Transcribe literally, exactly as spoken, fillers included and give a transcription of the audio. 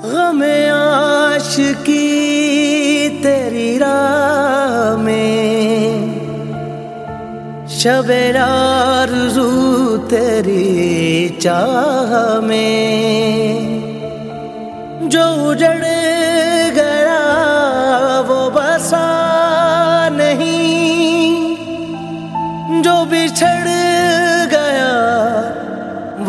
गमे आशिकी तेरी राह में, शबे आरज़ू तेरी चाह में। जो उजड़ गया वो बसा नहीं, जो बिछड़